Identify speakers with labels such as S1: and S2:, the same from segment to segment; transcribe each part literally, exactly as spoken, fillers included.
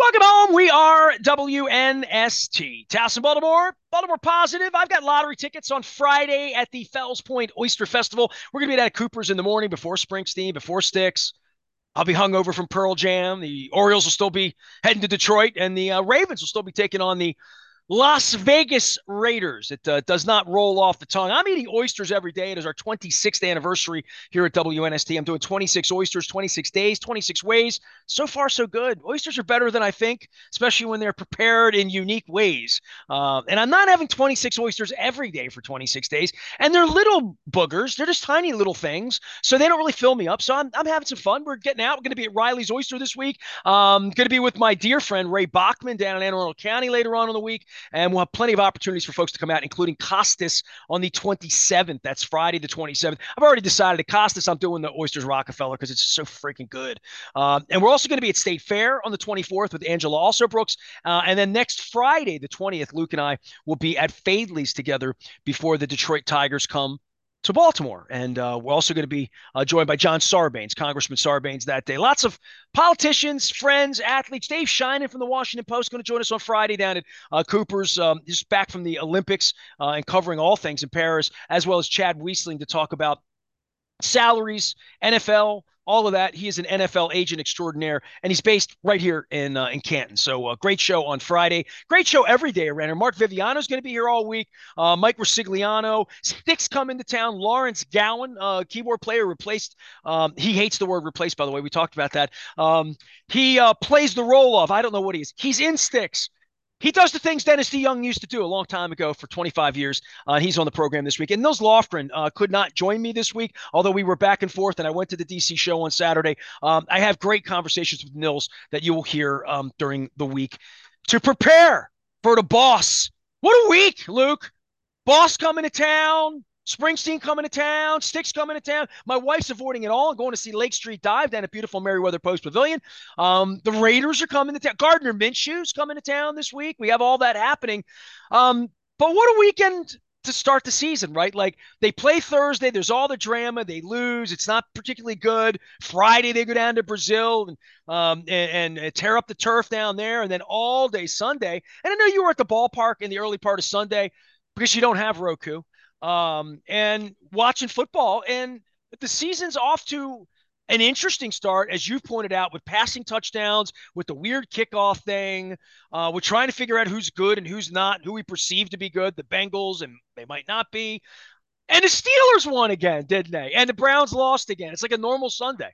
S1: Welcome home. We are W N S T. Towson, Baltimore. Baltimore Positive. I've got lottery tickets on Friday at the Fells Point Oyster Festival. We're going to be at Cooper's in the morning before Springsteen, before Styx. I'll be hungover from Pearl Jam. The Orioles will still be heading to Detroit, and the uh, Ravens will still be taking on the Las Vegas Raiders. It uh, does not roll off the tongue. I'm eating oysters every day. It is our twenty-sixth anniversary here at W N S T. I'm doing twenty-six oysters, twenty-six days, twenty-six ways. So far, so good. Oysters are better than I think, especially when they're prepared in unique ways. Uh, and I'm not having twenty-six oysters every day for twenty-six days. And they're little boogers. They're just tiny little things. So they don't really fill me up. So I'm, I'm having some fun. We're getting out. We're going to be at Riley's Oyster this week. Um, going to be with my dear friend Ray Bachman down in Anne Arundel County later on in the week. And we'll have plenty of opportunities for folks to come out, including Costas on the twenty-seventh. That's Friday the twenty-seventh. I've already decided at Costas I'm doing the Oysters Rockefeller because it's so freaking good. Um, and we're also going to be at State Fair on the twenty-fourth with Angela Also Brooks. Uh, and then next Friday, the twentieth, Luke and I will be at Fadley's together before the Detroit Tigers come to Baltimore. And uh, we're also going to be uh, joined by John Sarbanes, Congressman Sarbanes, that day. Lots of politicians, friends, athletes. Dave Sheinin from the Washington Post going to join us on Friday down at uh, Cooper's, um, just back from the Olympics uh, and covering all things in Paris, as well as Chad Wiesling to talk about salaries, N F L, all of that. He is an N F L agent extraordinaire, and he's based right here in uh, in Canton. So uh, great show on Friday. Great show every day around here. Mark Viviano is going to be here all week. Uh, Mike Rosigliano. Sticks coming to town. Lawrence Gowan, uh, keyboard player, replaced. Um, he hates the word replaced, by the way. We talked about that. Um, he uh, plays the role of, I don't know what he is. He's in Sticks. He does the things Dennis DeYoung used to do a long time ago for twenty-five years. Uh, he's on the program this week. And Nils Lofgren uh, could not join me this week, although we were back and forth, and I went to the D C show on Saturday. Um, I have great conversations with Nils that you will hear um, during the week to prepare for the boss. What a week, Luke. Boss coming to town. Springsteen coming to town, Styx coming to town. My wife's avoiding it all and going to see Lake Street Dive down at beautiful Merriweather Post Pavilion. Um, the Raiders are coming to town. Gardner Minshew's coming to town this week. We have all that happening. Um, but what a weekend to start the season, right? Like they play Thursday. There's all the drama. They lose. It's not particularly good. Friday, they go down to Brazil and, um, and, and tear up the turf down there. And then all day Sunday. And I know you were at the ballpark in the early part of Sunday because you don't have Roku. Um, and watching football, and the season's off to an interesting start, as you've pointed out, with passing touchdowns, with the weird kickoff thing. Uh, we're trying to figure out who's good and who's not, who we perceive to be good, the Bengals, and they might not be. And the Steelers won again, didn't they? And the Browns lost again. It's like a normal Sunday.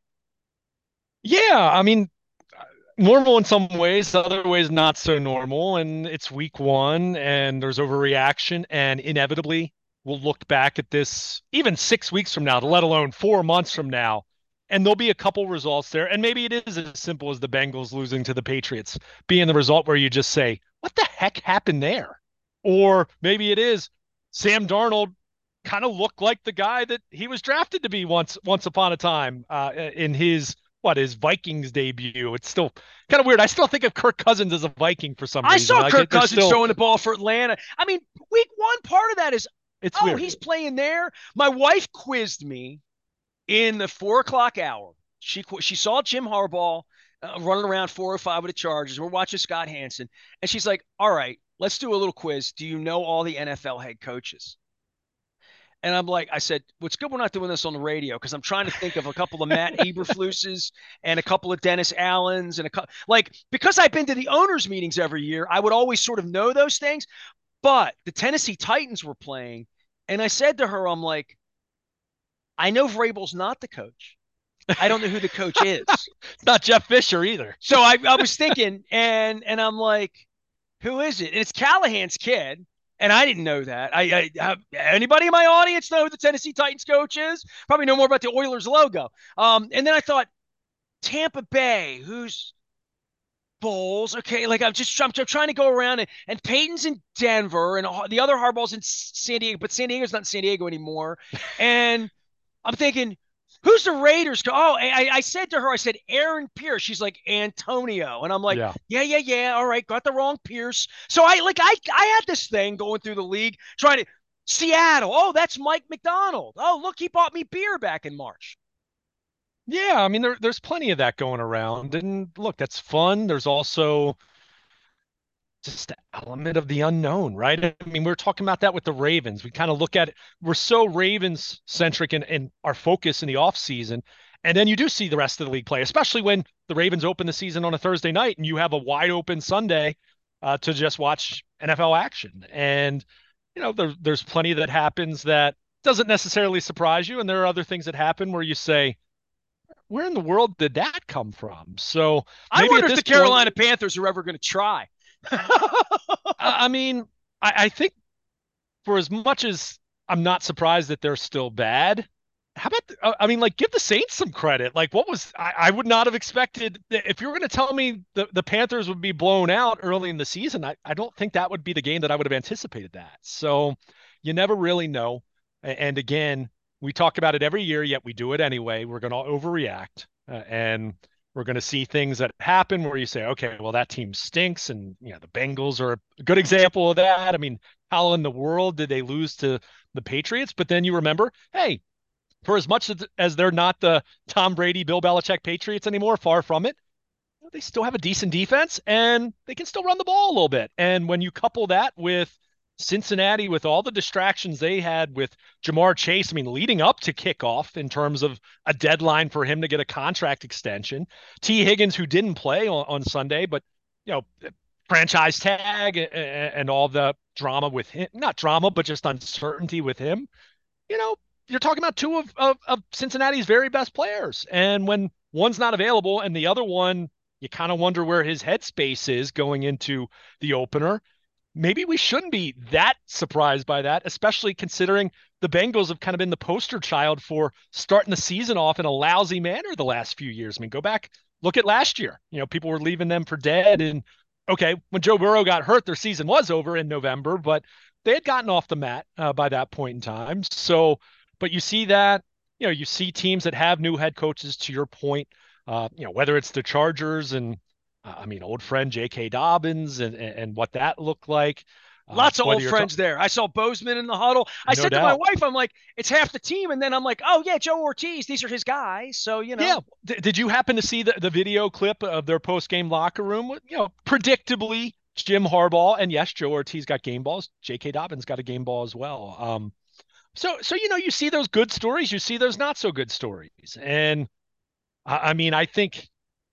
S2: Yeah, I mean, normal in some ways, other ways not so normal. And it's week one, and there's overreaction, and inevitably we'll look back at this even six weeks from now, let alone four months from now, and there'll be a couple results there. And maybe it is as simple as the Bengals losing to the Patriots being the result where you just say, what the heck happened there? Or maybe it is Sam Darnold kind of looked like the guy that he was drafted to be once once upon a time uh, in his what his Vikings debut. It's still kind of weird. I still think of Kirk Cousins as a Viking for some
S1: I
S2: reason.
S1: saw
S2: Like
S1: Kirk
S2: it, there's
S1: Cousins
S2: still
S1: throwing the ball for Atlanta. I mean, week one, part of that is,
S2: it's
S1: oh,
S2: weird.
S1: he's playing there. My wife quizzed me in the four o'clock hour. She she saw Jim Harbaugh uh, running around four oh five with the Chargers. We're watching Scott Hanson, and she's like, "All right, let's do a little quiz. Do you know all the N F L head coaches?" And I'm like, I said, well, it's good we're not doing this on the radio because I'm trying to think of a couple of Matt Eberflus's and a couple of Dennis Allen's and a couple, like, because I've been to the owners' meetings every year, I would always sort of know those things. But the Tennessee Titans were playing, and I said to her, I'm like, I know Vrabel's not the coach. I don't know who the coach is.
S2: It's not Jeff Fisher either.
S1: So I, I was thinking, and and I'm like, who is it? And it's Callahan's kid. And I didn't know that. I, I, anybody in my audience know who the Tennessee Titans coach is? Probably know more about the Oilers logo. Um, and then I thought Tampa Bay, who's Bowles? Okay, like I'm just I'm, I'm trying to go around, and, and Peyton's in Denver, and the other Harbaugh's in San Diego, but San Diego's not in San Diego anymore. And I'm thinking, who's the Raiders? Oh, I, I said to her, I said, Aaron Pierce. She's like, Antonio. And I'm like,
S2: Yeah.
S1: yeah, yeah, yeah. All right. Got the wrong Pierce. So I like, I, I had this thing going through the league trying to Seattle. Oh, that's Mike McDonald. Oh, look, he bought me beer back in March.
S2: Yeah, I mean there there's plenty of that going around. And look, that's fun. There's also just the element of the unknown, right? I mean, we are talking about that with the Ravens. We kind of look at it, we're so Ravens centric in, in our focus in the offseason. And then you do see the rest of the league play, especially when the Ravens open the season on a Thursday night and you have a wide open Sunday uh, to just watch N F L action. And, you know, there, there's plenty that happens that doesn't necessarily surprise you. And there are other things that happen where you say, where in the world did that come from? So
S1: I
S2: maybe
S1: wonder
S2: at
S1: if
S2: this
S1: the
S2: point,
S1: Carolina Panthers are ever going to try.
S2: I, I mean, I, I think for as much as I'm not surprised that they're still bad, how about, the, uh, I mean, like, give the Saints some credit. Like, what was, I, I would not have expected, if you were going to tell me the, the Panthers would be blown out early in the season, I, I don't think that would be the game that I would have anticipated that. So you never really know. And again, we talk about it every year, yet we do it anyway. We're going to overreact. Uh, and we're going to see things that happen where you say, okay, well, that team stinks. And, you know, the Bengals are a good example of that. I mean, how in the world did they lose to the Patriots? But then you remember, hey, for as much as, as they're not the Tom Brady, Bill Belichick Patriots anymore, far from it, they still have a decent defense and they can still run the ball a little bit. And when you couple that with Cincinnati, with all the distractions they had with Jamar Chase, I mean, leading up to kickoff in terms of a deadline for him to get a contract extension, T. Higgins, who didn't play on, on Sunday, but, you know, franchise tag and, and all the drama with him, not drama, but just uncertainty with him, you know, you're talking about two of, of, of Cincinnati's very best players. And when one's not available and the other one, you kind of wonder where his headspace is going into the opener. Maybe we shouldn't be that surprised by that, especially considering the Bengals have kind of been the poster child for starting the season off in a lousy manner the last few years. I mean, go back, look at last year. You know, people were leaving them for dead. And okay, when Joe Burrow got hurt, their season was over in November, but they had gotten off the mat uh, by that point in time. So, but you see that, you know, you see teams that have new head coaches, to your point, uh, you know, whether it's the Chargers and, uh, I mean, old friend J K. Dobbins and, and, and what that looked like. Uh,
S1: Lots of
S2: whether
S1: old
S2: you're talking,
S1: friends there. I saw Bozeman in the huddle. I
S2: no
S1: said to my
S2: doubt.
S1: wife, I'm like, it's half the team. And then I'm like, oh, yeah, Joe Ortiz. These are his guys. So, you
S2: Yeah.
S1: know.
S2: D- did you happen to see the, the video clip of their post game locker room? You know, predictably, Jim Harbaugh and yes, Joe Ortiz got game balls. J K. Dobbins got a game ball as well. Um, so, so you know, you see those good stories, you see those not so good stories, and I, I mean, I think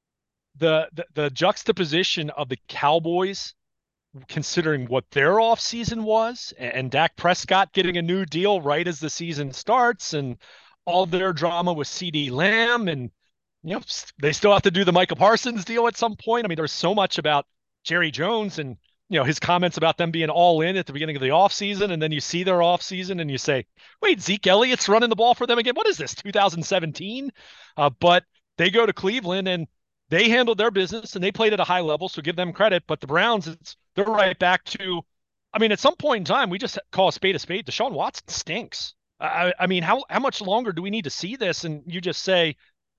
S2: the, the the juxtaposition of the Cowboys, considering what their offseason was, and, and Dak Prescott getting a new deal right as the season starts, and all their drama with CeeDee Lamb, and you know, they still have to do the Micah Parsons deal at some point. I mean, there's so much about Jerry Jones and, you know, his comments about them being all in at the beginning of the offseason. And then you see their offseason and you say, wait, Zeke Elliott's running the ball for them again. What is this, two thousand seventeen? Uh, but they go to Cleveland and they handled their business and they played at a high level. So give them credit. But the Browns, it's, they're right back to, I mean, at some point in time, we just call a spade a spade. Deshaun Watson stinks. I, I mean, how, how much longer do we need to see this? And you just say,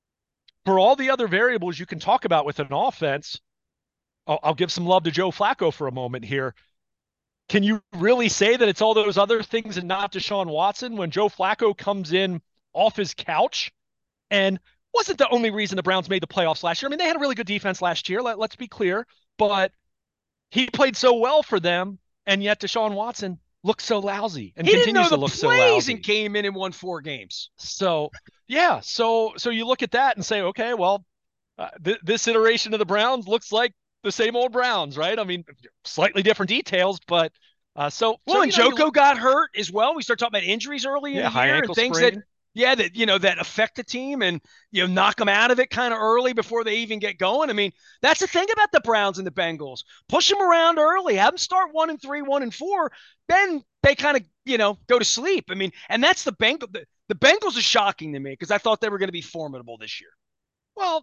S2: for all the other variables you can talk about with an offense, I'll, I'll give some love to Joe Flacco for a moment here. Can you really say that it's all those other things and not Deshaun Watson when Joe Flacco comes in off his couch and wasn't the only reason the Browns made the playoffs last year? I mean, they had a really good defense last year, let, let's be clear, but he played so well for them, and yet Deshaun Watson looked so lousy and
S1: He didn't know
S2: continues to
S1: the
S2: look so
S1: plays and
S2: lousy.
S1: came in and won four games.
S2: So, yeah, so so you look at that and say, okay, well, uh, th- this iteration of the Browns looks like the same old Browns, right? I mean, slightly different details, but uh, so
S1: Well,
S2: so
S1: and
S2: you know you look,
S1: Joko got hurt as well. We start talking about injuries early in
S2: yeah,
S1: the
S2: high
S1: year and
S2: ankle
S1: things that,
S2: sprain.
S1: yeah, that, you know, that affect the team and, you know, knock them out of it kind of early before they even get going. I mean, that's the thing about the Browns and the Bengals. Push them around early, have them start one and three, one and four. Then they kind of, you know, go to sleep. I mean, and that's the Bengals. The, the Bengals are shocking to me because I thought they were going to be formidable this year.
S2: Well,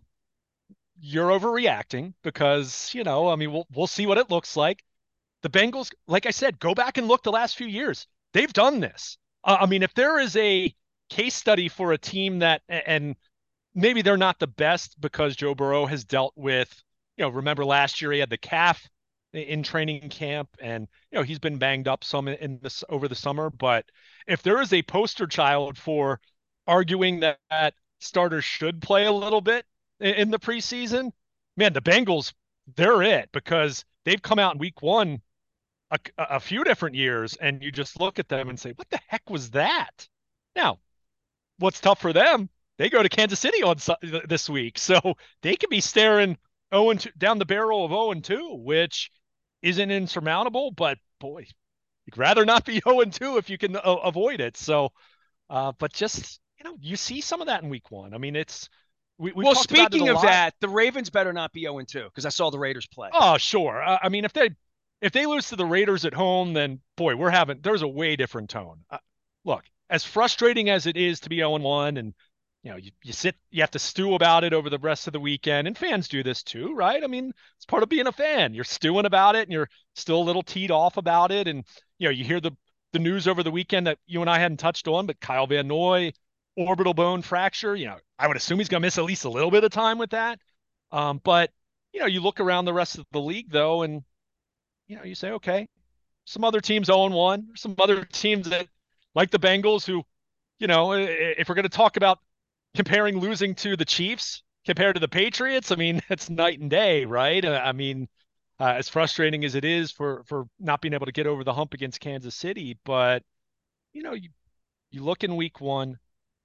S2: you're overreacting because you know, I mean, we'll we'll see what it looks like. The Bengals, like I said, go back and look the last few years. They've done this. Uh, I mean, if there is a case study for a team that, and maybe they're not the best because Joe Burrow has dealt with, you know, remember last year he had the calf in training camp and, you know, he's been banged up some in this over the summer. But if there is a poster child for arguing that, that starters should play a little bit in, in the preseason, man, the Bengals, they're it because they've come out in week one a, a few different years, and you just look at them and say, what the heck was that? Now, what's tough for them? They go to Kansas City on this week, so they could be staring oh and two, down the barrel of oh and two, which isn't insurmountable. But boy, you'd rather not be oh and two if you can uh, avoid it. So, uh, but just you know, you see some of that in week one. I mean, it's we we
S1: Well,
S2: talked about it a
S1: speaking of
S2: lot.
S1: that, the Ravens better not be oh and two because I saw the Raiders play.
S2: Oh, sure. Uh, I mean, if they if they lose to the Raiders at home, then boy, we're having there's a way different tone. Uh, look, as frustrating as it is to be oh and one, and you know, you, you sit, you have to stew about it over the rest of the weekend, and fans do this too, right? I mean, it's part of being a fan. You're stewing about it, and you're still a little teed off about it, and you know, you hear the the news over the weekend that you and I hadn't touched on, but Kyle Van Noy, orbital bone fracture. You know, I would assume he's going to miss at least a little bit of time with that. Um, but you know, you look around the rest of the league though, and you know, you say, okay, some other teams oh and one, some other teams that like the Bengals who, you know, if we're going to talk about comparing losing to the Chiefs compared to the Patriots, I mean, it's night and day, right? I mean, uh, as frustrating as it is for for not being able to get over the hump against Kansas City, but you know, you you look in week one,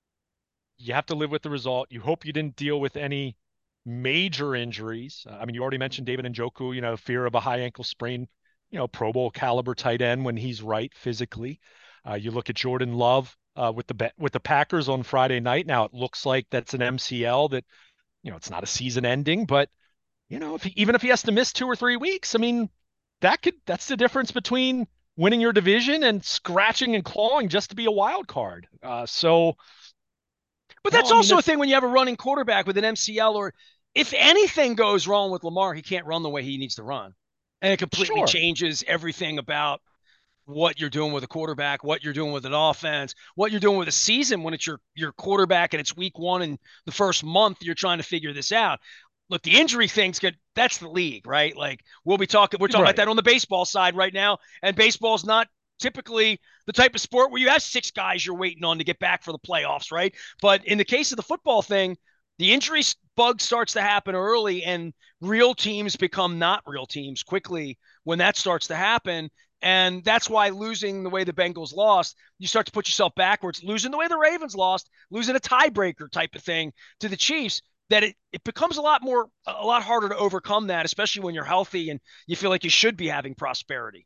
S2: you have to live with the result. You hope you didn't deal with any major injuries. Uh, I mean, you already mentioned David Njoku, you know, fear of a high ankle sprain, you know, Pro Bowl caliber tight end when he's right physically. Uh, you look at Jordan Love uh, with the with the Packers on Friday night. Now it looks like that's an M C L that, you know, it's not a season ending, but you know, if he, even if he has to miss two or three weeks, I mean, that could that's the difference between winning your division and scratching and clawing just to be a wild card. Uh, so,
S1: But
S2: no,
S1: that's
S2: I mean,
S1: also a
S2: it's
S1: thing when you have a running quarterback with an M C L, or if anything goes wrong with Lamar, he can't run the way he needs to run. And it completely
S2: sure.
S1: changes everything about what you're doing with a quarterback, what you're doing with an offense, what you're doing with a season when it's your your quarterback and it's week one and the first month you're trying to figure this out. Look, the injury thing's good. That's the league, right? Like we'll be talking, we're talking about
S2: Right.
S1: that on the baseball side right now. And baseball's not typically the type of sport where you have six guys you're waiting on to get back for the playoffs, right? But in the case of the football thing, the injury bug starts to happen early and real teams become not real teams quickly when that starts to happen. And that's why losing the way the Bengals lost, you start to put yourself backwards. Losing the way the Ravens lost, losing a tiebreaker type of thing to the Chiefs, that it, it becomes a lot more, a lot harder to overcome that, especially when you're healthy and you feel like you should be having prosperity.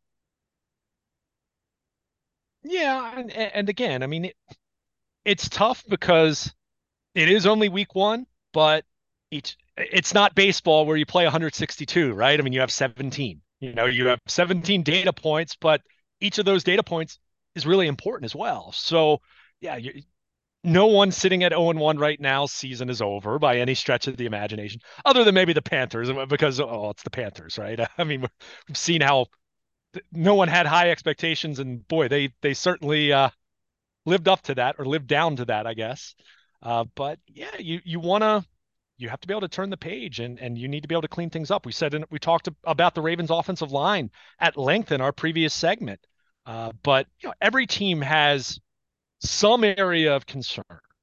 S2: Yeah, and and again, I mean, it, it's tough because it is only week one, but each it's not baseball where you play one hundred sixty-two, right? I mean, you have seventeen. You know, you have seventeen data points, but each of those data points is really important as well. So, yeah, you, no one sitting at oh and one right now, season is over by any stretch of the imagination, other than maybe the Panthers, because, oh, it's the Panthers, right? I mean, we've seen how no one had high expectations, and boy, they they certainly uh, lived up to that or lived down to that, I guess. Uh, but yeah, you you want to you have to be able to turn the page and and you need to be able to clean things up. We said in, we talked about the Ravens offensive line at length in our previous segment. Uh, but you know, every team has some area of concern.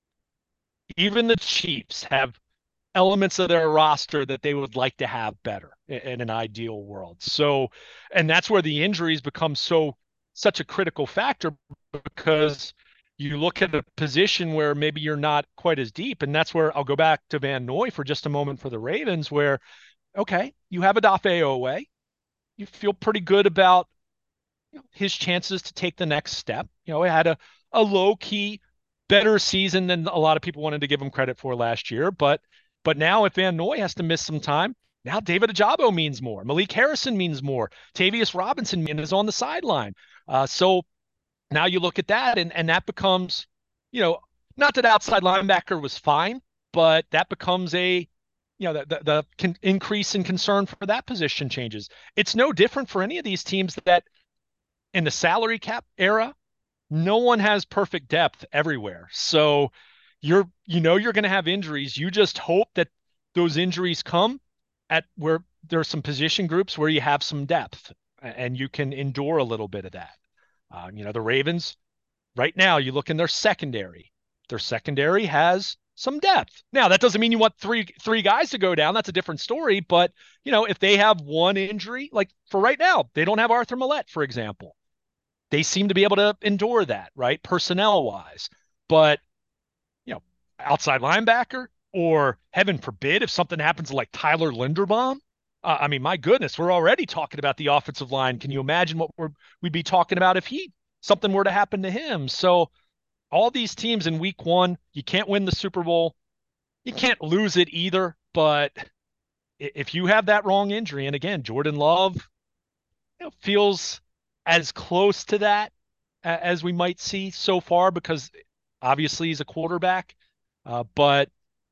S2: Even the Chiefs have elements of their roster that they would like to have better in, in an ideal world. So, and that's where the injuries become so such a critical factor because you look at a position where maybe you're not quite as deep. And that's where I'll go back to Van Noy for just a moment for the Ravens, where, okay, you have Odafe Oweh. You feel pretty good about you know, his chances to take the next step. You know, he had a, a low key, better season than a lot of people wanted to give him credit for last year. But but now if Van Noy has to miss some time, now David Ajabo means more. Malik Harrison means more. Tavius Robinson is on the sideline. Uh, so now you look at that, and and that becomes, you know, not that outside linebacker was fine, but that becomes a, you know, the the, the con- increase in concern for that position changes. It's no different for any of these teams that in the salary cap era, no one has perfect depth everywhere. So you're you know you're going to have injuries. You just hope that those injuries come at where there's some position groups where you have some depth and you can endure a little bit of that. Uh, you know, the Ravens right now, you look in their secondary. Their secondary has some depth. Now, that doesn't mean you want three three guys to go down. That's a different story. But, you know, if they have one injury, like for right now, they don't have Arthur Millette, for example. They seem to be able to endure that, right? Personnel wise. But, you know, outside linebacker, or heaven forbid, if something happens to like Tyler Linderbaum, uh, I mean, my goodness, we're already talking about the offensive line. Can you imagine what we're, we'd be talking about if he something were to happen to him? So all these teams in week one, you can't win the Super Bowl. You can't lose it either. But if you have that wrong injury, and again, Jordan Love, you know, feels as close to that as we might see so far, because obviously he's a quarterback. Uh, but,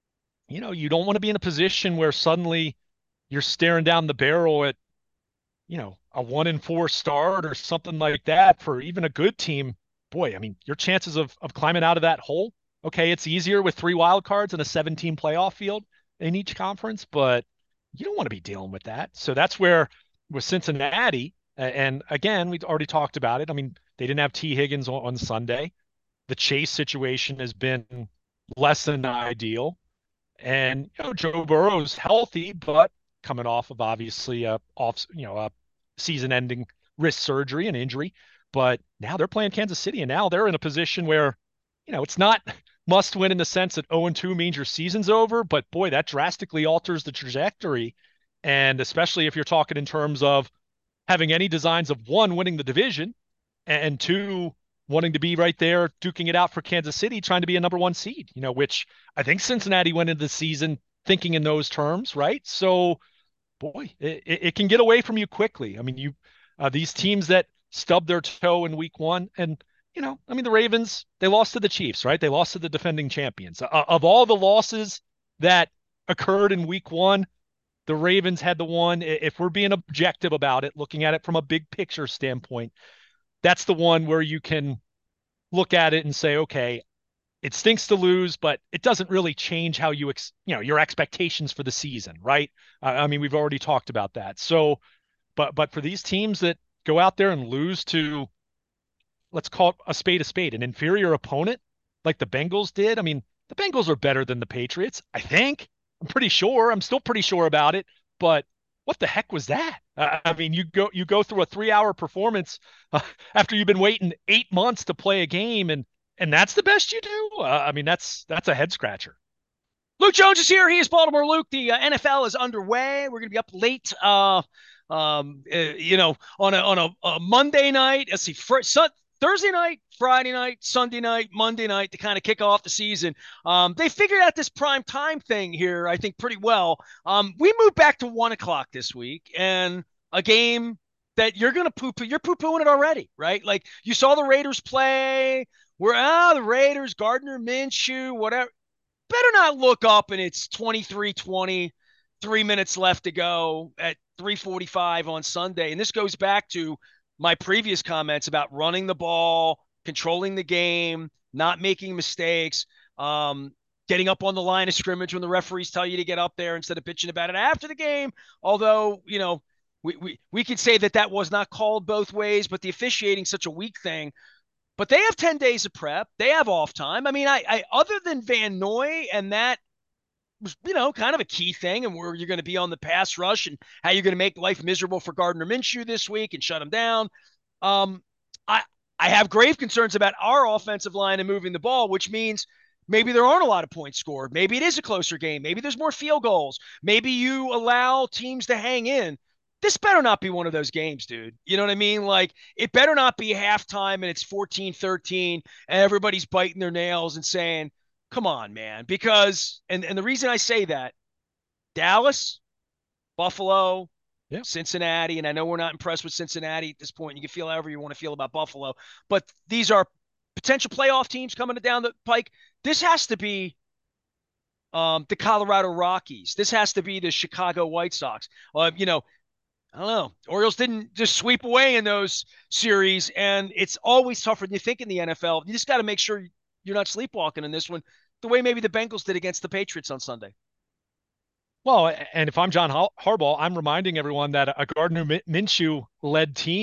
S2: you know, you don't want to be in a position where suddenly you're staring down the barrel at, you know, a one in four start or something like that for even a good team. Boy, I mean, your chances of, of climbing out of that hole, okay, it's easier with three wild cards and a seven-team playoff field in each conference, but you don't want to be dealing with that. So that's where with Cincinnati, and again, we've already talked about it. I mean, they didn't have T. Higgins on, on Sunday. The Chase situation has been less than ideal. And, you know, Joe Burrow's healthy, but coming off of obviously a off, you know, a season-ending wrist surgery and injury. But now they're playing Kansas City, and now they're in a position where, you know, it's not must win in the sense that oh and two means your season's over, but boy, that drastically alters the trajectory. And especially if you're talking in terms of having any designs of one, winning the division, and two, wanting to be right there, duking it out for Kansas City, trying to be a number one seed, you know, which I think Cincinnati went into the season thinking in those terms, right? So, boy, it, it can get away from you quickly. I mean, you uh, these teams that stubbed their toe in week one, and, you know, I mean, the Ravens, they lost to the Chiefs, right? They lost to the defending champions. Uh, of all the losses that occurred in week one, the Ravens had the one, if we're being objective about it, looking at it from a big picture standpoint, that's the one where you can look at it and say, okay, it stinks to lose, but it doesn't really change how you, ex- you know, your expectations for the season, right? Uh, I mean, we've already talked about that. So, but, but for these teams that go out there and lose to, let's call it a spade a spade, an inferior opponent like the Bengals did. I mean, the Bengals are better than the Patriots, I think. I'm pretty sure. I'm still pretty sure about it. But what the heck was that? Uh, I mean, you go you go through a three-hour performance uh, after you've been waiting eight months to play a game, and and that's the best you do. Uh, I mean, that's that's a head scratcher.
S1: Luke Jones is here. He is Baltimore Luke. The uh, N F L is underway. We're going to be up late. Uh, um, uh, you know, on a on a, a Monday night. Let's see, fr- sun- Thursday night, Friday night, Sunday night, Monday night to kind of kick off the season. Um, they figured out this prime time thing here, I think, pretty well. Um, we moved back to one o'clock this week, and a game that you're gonna poo poo. You're poo pooing it already, right? Like you saw the Raiders play. We're ah the Raiders, Gardner Minshew, whatever. Better not look up and it's twenty-three twenty, three minutes left to go at three forty-five on Sunday. And this goes back to my previous comments about running the ball, controlling the game, not making mistakes, um, getting up on the line of scrimmage when the referees tell you to get up there instead of bitching about it after the game. Although, you know, we, we, we could say that that was not called both ways, but the officiating such a weak thing. But they have ten days of prep. They have off time. I mean, I, I other than Van Noy, and that was, you know, kind of a key thing, and where you're going to be on the pass rush and how you're going to make life miserable for Gardner Minshew this week and shut him down. Um, I I have grave concerns about our offensive line and moving the ball, which means maybe there aren't a lot of points scored. Maybe it is a closer game. Maybe there's more field goals. Maybe you allow teams to hang in. This better not be one of those games, dude. You know what I mean? Like, it better not be halftime and it's fourteen thirteen and everybody's biting their nails and saying, come on, man. Because, and, and the reason I say that, Dallas, Buffalo,
S2: Yeah.
S1: Cincinnati, and I know we're not impressed with Cincinnati at this point. You can feel however you want to feel about Buffalo, but these are potential playoff teams coming down the pike. This has to be um, the Colorado Rockies. This has to be the Chicago White Sox. Uh, you know, I don't know. Orioles didn't just sweep away in those series, and it's always tougher than you think in the N F L. You just got to make sure you're not sleepwalking in this one, the way maybe the Bengals did against the Patriots on Sunday.
S2: Well, and if I'm John Harbaugh, I'm reminding everyone that a Gardner Minshew led team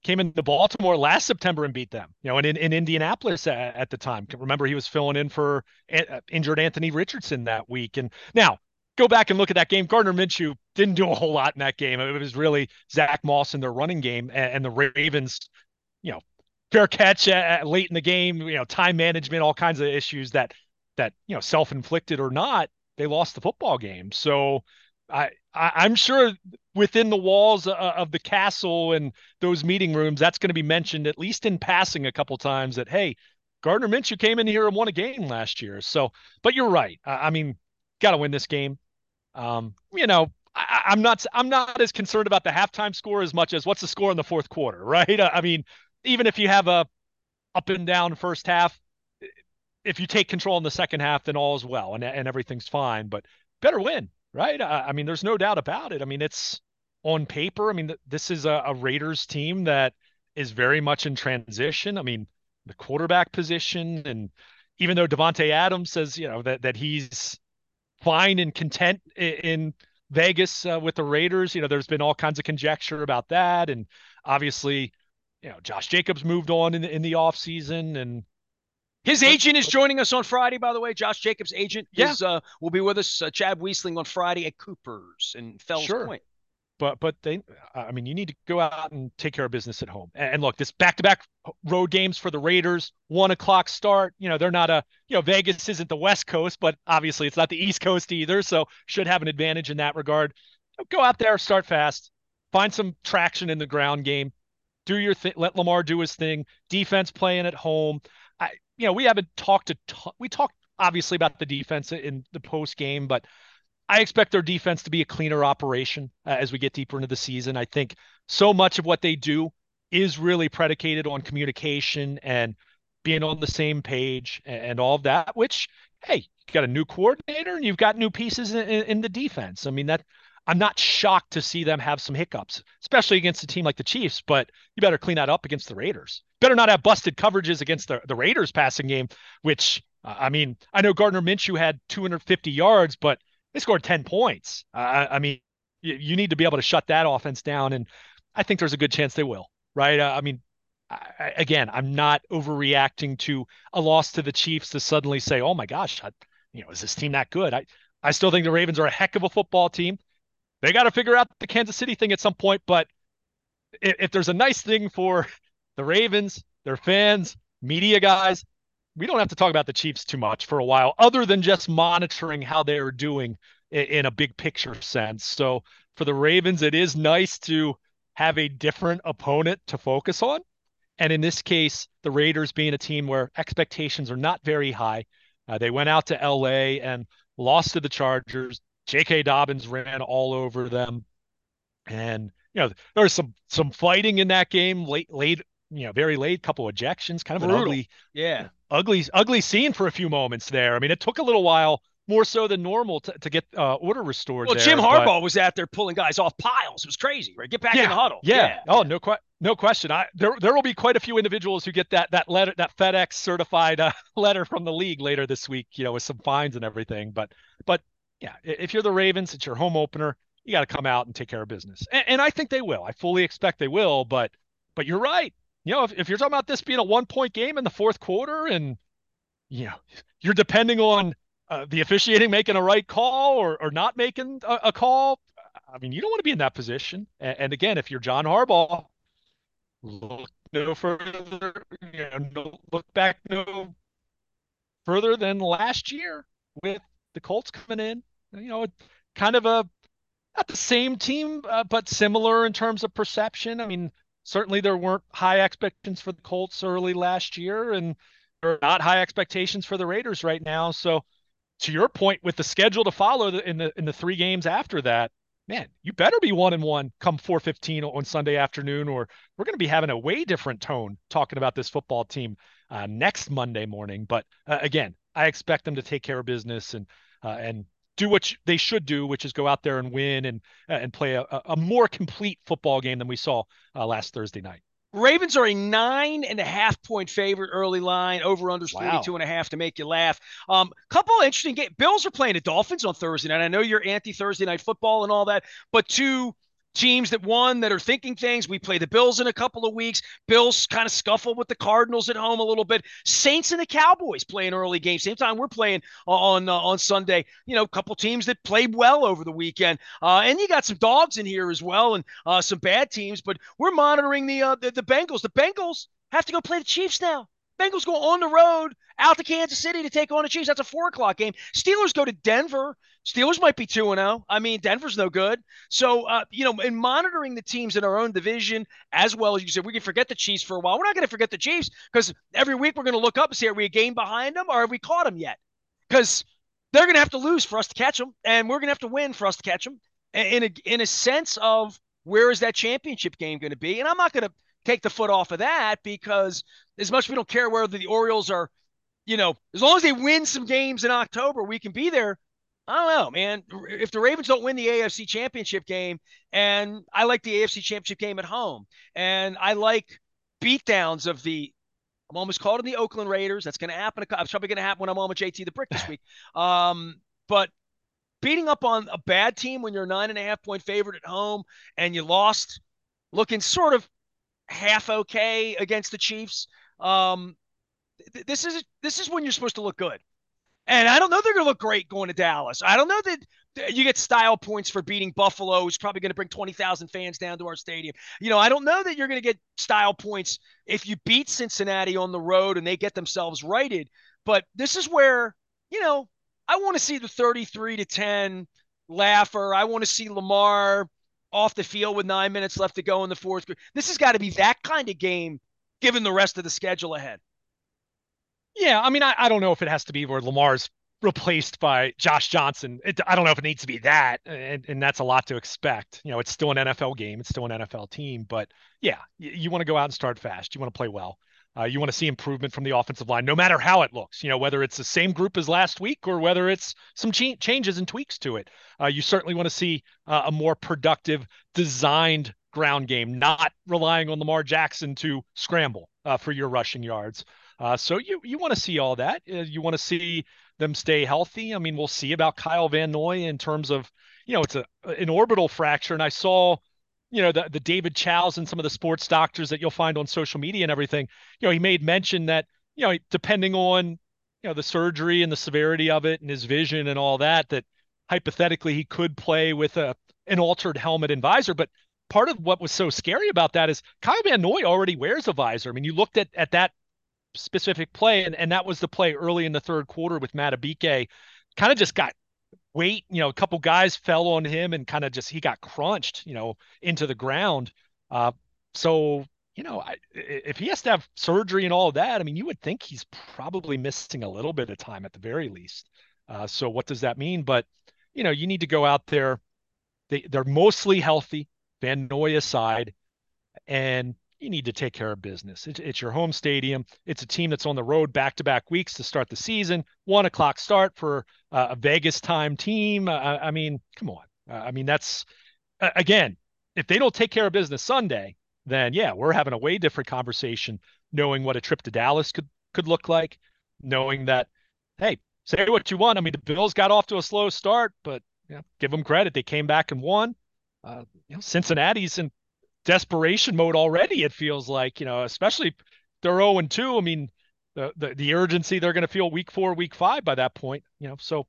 S2: came into Baltimore last September and beat them, you know, and in, in Indianapolis at, at the time. Remember, he was filling in for uh, injured Anthony Richardson that week. And now go back and look at that game. Gardner Minshew didn't do a whole lot in that game. It was really Zach Moss in their running game, and, and the Ravens, you know, fair catch at, at late in the game, you know, time management, all kinds of issues that, that, you know, self-inflicted or not, they lost the football game. So I, I I'm sure within the walls uh, of the castle and those meeting rooms, that's going to be mentioned at least in passing a couple times that, hey, Gardner Minshew came in here and won a game last year. So, but you're right. I, I mean, got to win this game. Um, you know, I, I'm not I'm not as concerned about the halftime score as much as what's the score in the fourth quarter, right? I mean, even if you have a up and down first half, if you take control in the second half, then all is well and and everything's fine. But better win, right? I, I mean, there's no doubt about it. I mean, it's on paper. I mean, th- this is a, a Raiders team that is very much in transition. I mean, the quarterback position, and even though Devontae Adams says, you know, that that he's fine and content in, in Vegas uh, with the Raiders, you know, there's been all kinds of conjecture about that, and obviously, you know, Josh Jacobs moved on in the, in the offseason, and
S1: his agent is joining us on Friday, by the way. Josh Jacobs' agent
S2: yeah,
S1: is uh, will be with us. Uh, Chad Weisling on Friday at Cooper's in Fells
S2: sure.
S1: Point.
S2: But but they, I mean, you need to go out and take care of business at home. And, and look, this back-to-back road games for the Raiders, one o'clock start. You know, they're not a, you know, Vegas isn't the West Coast, but obviously it's not the East Coast either. So should have an advantage in that regard. Go out there, start fast, find some traction in the ground game, do your thing, let Lamar do his thing. Defense playing at home. I, you know, we haven't talked a ton, we talked obviously about the defense in the post game, but I expect their defense to be a cleaner operation uh, as we get deeper into the season. I think so much of what they do is really predicated on communication and being on the same page and, and all of that, which, hey, you got a new coordinator and you've got new pieces in, in, in the defense. I mean, that I'm not shocked to see them have some hiccups, especially against a team like the Chiefs, but you better clean that up against the Raiders. Better not have busted coverages against the, the Raiders passing game, which, uh, I mean, I know Gardner Minshew had two hundred fifty yards, but they scored ten points. Uh, I mean, you, you need to be able to shut that offense down, and I think there's a good chance they will, right? Uh, I mean, I, again, I'm not overreacting to a loss to the Chiefs to suddenly say, oh my gosh, I, you know, is this team that good? I, I still think the Ravens are a heck of a football team. They got to figure out the Kansas City thing at some point, but if, if there's a nice thing for the Ravens, their fans, media guys, we don't have to talk about the Chiefs too much for a while, other than just monitoring how they are doing in, in a big picture sense. So for the Ravens, it is nice to have a different opponent to focus on. And in this case, the Raiders being a team where expectations are not very high. Uh, they went out to L A and lost to the Chargers. J K. Dobbins ran all over them. And, you know, there was some some fighting in that game, late, late, you know, very late, couple of ejections, kind of
S1: Brutal.
S2: an ugly,
S1: yeah,
S2: ugly, ugly scene for a few moments there. I mean, it took a little while, more so than normal, to, to get uh, order restored.
S1: Well,
S2: there,
S1: Jim Harbaugh
S2: but,
S1: was out there pulling guys off piles. It was crazy, right? Get back
S2: yeah,
S1: in the huddle.
S2: Yeah.
S1: yeah.
S2: Oh, no, que- no question. I there there will be quite a few individuals who get that that letter, that FedEx certified uh, letter from the league later this week. You know, with some fines and everything. But but yeah, if you're the Ravens, it's your home opener. You got to come out and take care of business, and, and I think they will. I fully expect they will. But but you're right. You know, if, if you're talking about this being a one point game in the fourth quarter, and you know, you're depending on uh, the officiating making a right call or or not making a, a call. I mean, you don't want to be in that position. And, and again, if you're John Harbaugh, look no further, you know, no, look back no further than last year with the Colts coming in. You know, kind of a not the same team, uh, but similar in terms of perception. I mean, certainly there weren't high expectations for the Colts early last year, and there are not high expectations for the Raiders right now. So, to your point, with the schedule to follow in the in the three games after that, man, you better be one and one come four fifteen on Sunday afternoon, or we're going to be having a way different tone talking about this football team uh, next Monday morning. But uh, again, I expect them to take care of business and uh, and do what they should do, which is go out there and win and uh, and play a, a more complete football game than we saw uh, last Thursday night.
S1: Ravens are a nine and a half point favorite early line, over under
S2: Wow.
S1: forty-two and a half to make you laugh. Um, couple of interesting games. Bills are playing the Dolphins on Thursday night. I know you're anti Thursday night football and all that, but two teams that won that are thinking things. We play the Bills in a couple of weeks. Bills kind of scuffle with the Cardinals at home a little bit. Saints and the Cowboys play an early game. Same time we're playing on uh, on Sunday. You know, a couple teams that played well over the weekend. Uh, and you got some dogs in here as well and uh, some bad teams. But we're monitoring the, uh, the the Bengals. The Bengals have to go play the Chiefs now. Bengals go on the road out to Kansas City to take on the Chiefs. That's a four o'clock game. Steelers go to Denver. Steelers might be two and oh. I mean, Denver's no good. So, uh, you know, in monitoring the teams in our own division, as well as you said, we can forget the Chiefs for a while. We're not going to forget the Chiefs because every week we're going to look up and see, are we a game behind them or have we caught them yet? Because they're going to have to lose for us to catch them, and we're going to have to win for us to catch them in a, in a sense of where is that championship game going to be? And I'm not going to take the foot off of that because as much as we don't care whether the Orioles are, you know, as long as they win some games in October, we can be there. I don't know, man. If the Ravens don't win the A F C Championship game, and I like the A F C Championship game at home, and I like beatdowns of the, I'm almost called them the Oakland Raiders. That's going to happen. It's probably going to happen when I'm on with J T the Brick this week. Um, but beating up on a bad team when you're a nine and a half point favorite at home and you lost looking sort of half okay against the Chiefs. Um, th- this is this is when you're supposed to look good. And I don't know they're going to look great going to Dallas. I don't know that you get style points for beating Buffalo, who's probably going to bring twenty thousand fans down to our stadium. You know, I don't know that you're going to get style points if you beat Cincinnati on the road and they get themselves righted. But this is where, you know, I want to see the thirty-three to ten laugher. I want to see Lamar off the field with nine minutes left to go in the fourth. This has got to be that kind of game given the rest of the schedule ahead.
S2: Yeah, I mean, I, I don't know if it has to be where Lamar's replaced by Josh Johnson. It, I don't know if it needs to be that, and, and that's a lot to expect. You know, it's still an N F L game. It's still an N F L team. But yeah, you, you want to go out and start fast. You want to play well. Uh, you want to see improvement from the offensive line, no matter how it looks. You know, whether it's the same group as last week or whether it's some ch- changes and tweaks to it. Uh, you certainly want to see uh, a more productive, designed ground game, not relying on Lamar Jackson to scramble uh, for your rushing yards. Uh, so you you want to see all that. Uh, you want to see them stay healthy. I mean, we'll see about Kyle Van Noy in terms of, you know, it's a an orbital fracture. And I saw, you know, the, the David Chows and some of the sports doctors that you'll find on social media and everything, you know, he made mention that, you know, depending on, you know, the surgery and the severity of it and his vision and all that, that hypothetically he could play with a an altered helmet and visor. But part of what was so scary about that is Kyle Van Noy already wears a visor. I mean, you looked at, at that specific play, and, and that was the play early in the third quarter with Matabike, kind of just got weight, you know, a couple guys fell on him and kind of just, he got crunched, you know, into the ground. Uh, so, you know, I, if he has to have surgery and all of that, I mean, you would think he's probably missing a little bit of time at the very least. Uh, so what does that mean? But, you know, you need to go out there. They, they're mostly healthy, Van Noy aside, and you need to take care of business. It's, it's your home stadium. It's a team that's on the road back-to-back weeks to start the season. One o'clock start for uh, a Vegas time team. Uh, I mean, come on. Uh, I mean, that's, uh, again, if they don't take care of business Sunday, then yeah, we're having a way different conversation, knowing what a trip to Dallas could, could look like, knowing that, hey, say what you want. I mean, the Bills got off to a slow start, but you know, give them credit. They came back and won. Uh, you know, Cincinnati's in desperation mode already, it feels like, you know, especially they're oh and two. I mean, the, the the urgency they're going to feel week four, week five by that point, you know. So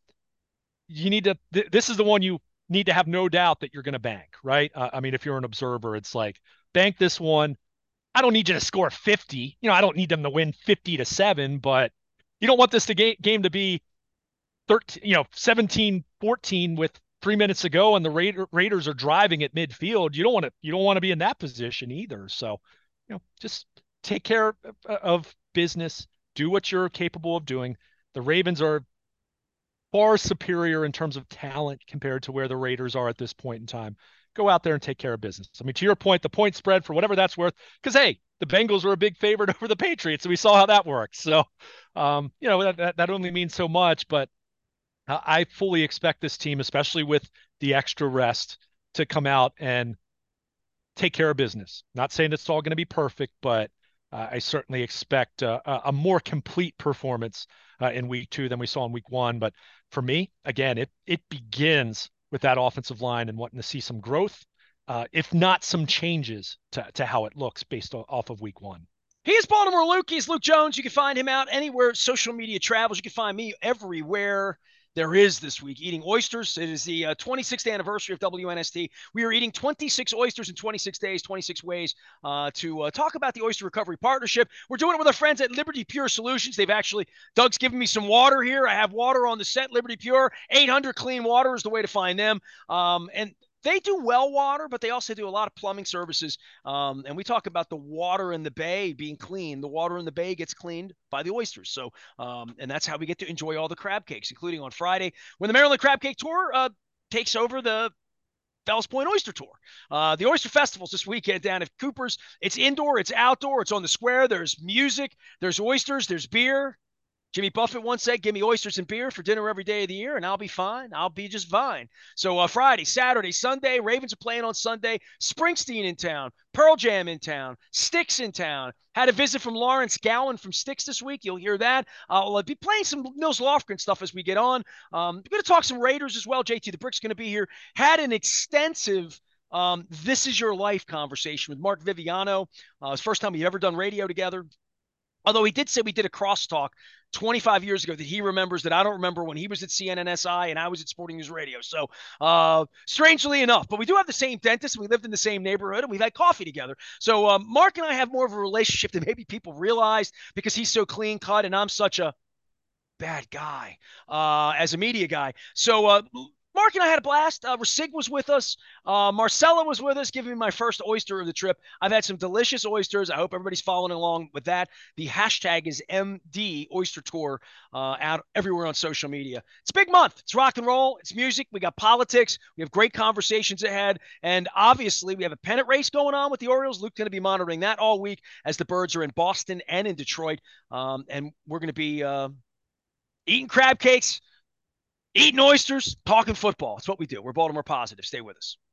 S2: you need to th- this is the one you need to have no doubt that you're going to bank, right? Uh, I mean, if you're an observer, it's like, bank this one. I don't need you to score fifty. You know, I don't need them to win fifty to seven, but you don't want this to ga- game to be thirteen, you know, seventeen fourteen with three minutes ago and the Raider, Raiders are driving at midfield. You don't want to, you don't want to be in that position either. So, you know, just take care of, of business, do what you're capable of doing. The Ravens are far superior in terms of talent compared to where the Raiders are at this point in time. Go out there and take care of business. I mean, to your point, the point spread for whatever that's worth, because, hey, the Bengals were a big favorite over the Patriots, and we saw how that works. So, um, you know, that, that only means so much, but I fully expect this team, especially with the extra rest, to come out and take care of business. Not saying it's all going to be perfect, but uh, I certainly expect uh, a more complete performance uh, in week two than we saw in week one. But for me, again, it it begins with that offensive line and wanting to see some growth uh, if not some changes to, to how it looks based on, off of week one.
S1: He is Baltimore Luke. He's Luke Jones. You can find him out anywhere social media travels. You can find me everywhere there is this week, eating oysters. It is the uh, twenty-sixth anniversary of W N S T. We are eating twenty-six oysters in twenty-six days, twenty-six ways uh, to uh, talk about the Oyster Recovery Partnership. We're doing it with our friends at Liberty Pure Solutions. They've actually, Doug's giving me some water here. I have water on the set, Liberty Pure. eight hundred clean water is the way to find them. Um, and they do well water, but they also do a lot of plumbing services. Um, and we talk about the water in the bay being clean. The water in the bay gets cleaned by the oysters. So, um, and that's how we get to enjoy all the crab cakes, including on Friday when the Maryland Crab Cake Tour uh, takes over the Fells Point Oyster Tour. Uh, the Oyster Festival's this weekend down at Cooper's. It's indoor, it's outdoor, it's on the square. There's music, there's oysters, there's beer. Jimmy Buffett once said, give me oysters and beer for dinner every day of the year, and I'll be fine. I'll be just fine. So uh, Friday, Saturday, Sunday, Ravens are playing on Sunday. Springsteen in town. Pearl Jam in town. Styx in town. Had a visit from Lawrence Gowan from Styx this week. You'll hear that. Uh, I'll be playing some Nils Lofgren stuff as we get on. Um, we're going to talk some Raiders as well. J T the Brick's going to be here. Had an extensive um, This Is Your Life conversation with Mark Viviano. Uh, it's the first time we've ever done radio together. Although he did say we did a crosstalk twenty-five years ago that he remembers that I don't remember when he was at C N N S I and I was at Sporting News Radio. So uh, strangely enough, but we do have the same dentist and we lived in the same neighborhood and we've had coffee together. So um, Mark and I have more of a relationship than maybe people realize because he's so clean cut and I'm such a bad guy uh, as a media guy. So uh, Mark and I had a blast. Uh, Rasig was with us. Uh, Marcella was with us, giving me my first oyster of the trip. I've had some delicious oysters. I hope everybody's following along with that. The hashtag is M D Oyster Tour uh, out everywhere on social media. It's a big month. It's rock and roll. It's music. We got politics. We have great conversations ahead. And obviously, we have a pennant race going on with the Orioles. Luke's going to be monitoring that all week as the Birds are in Boston and in Detroit. Um, and we're going to be uh, eating crab cakes, eating oysters, talking football. It's what we do. We're Baltimore Positive. Stay with us.